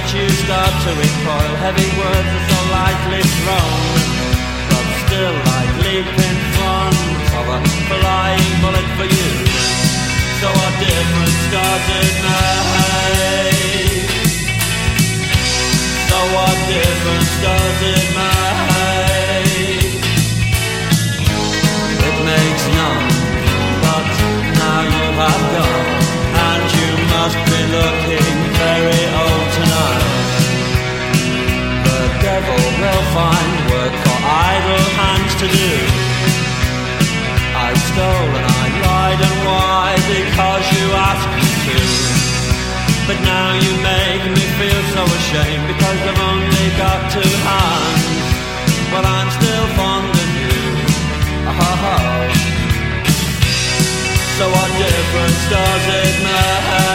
you start to recoil. Heavy words are so lightly thrown, but still like leap in front of a flying bullet for you. So what difference does it make? So what difference does it make? It makes none, but now you have gone, and you must be looking very old tonight. The devil will find work for idle hands to do. I stole and I lied, and why? Because you asked me to. But now you make me feel so ashamed, because I've only got two hands. But I'm still fond of you. Oh. So what difference does it make?